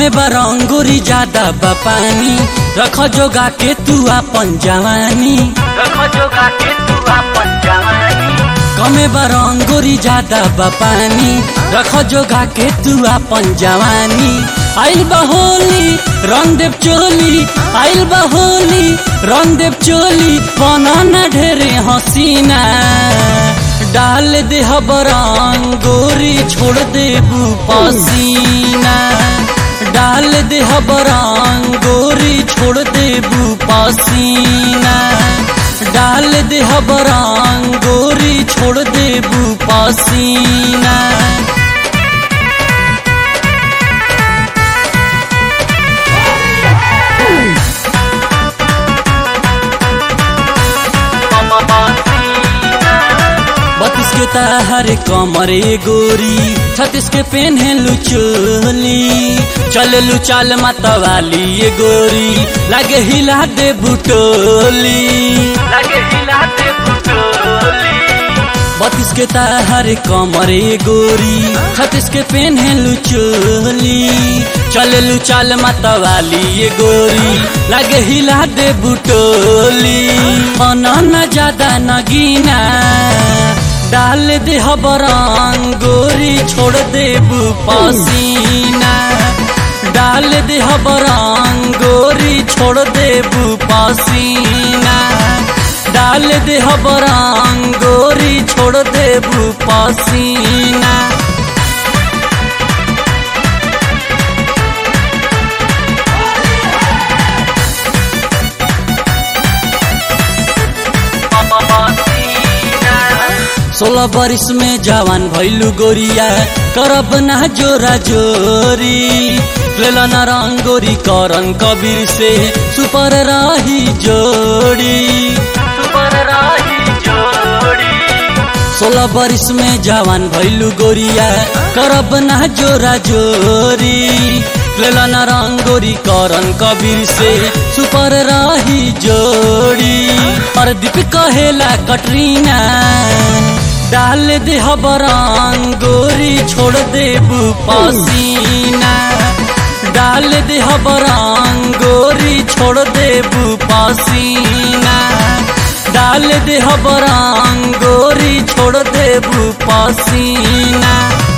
कमे बरंगोरी ज्यादा बपानी रख जोगा के तू अपन जवानी कमे बरंगोरी ज्यादा बपानी रख जोगा के तू अपन जवानी आइल बहोली रंग देव चोली आइल बहोली रंग देव चोली बनाना ढेरे हसीना डाल दे बरंगोरी छोड़ देबू पसीना डाल दे बरंगोरी छोड़ देबू पसीना डाल दे बरंगोरी छोड़ देबू पसीना बत्तीस के ताहर कमरे गोरी 36 के पेन्हे लुचोली चललू चाल मतवाली ये गोरी लागे हिला दे बुटोली 32 के ताहर कमरे गोरी 36 के पेन्हे लुचोली चललू चाल मतवाली ये गोरी लागे हिला दे बुटोली न ज्यादा नगीना डाल दे बरंगोरी छोड़ देबू पसीना डाल दे बरंगोरी छोड़ देबू पसीना डाल दे बरंगोरी छोड़ देबू पसीना सोलह बरिस में जवान भैलू गोरिया करब ना जोरा जोरी लेला ना रंगोरी करन कबीर से सुपर रही जोड़ी 16 बरिस में जवान भैलू गोरिया करब ना जोरा जोरी लेला ना रंगोरी करन कबीर से सुपर रही जोड़ी और दीप कहेला कटरीना डाल दे बरंगोरी छोड़ देबू पसीना डाल दे बरंगोरी छोड़ देबू पसीना डाल दे बरंगोरी छोड़ देबू पसीना।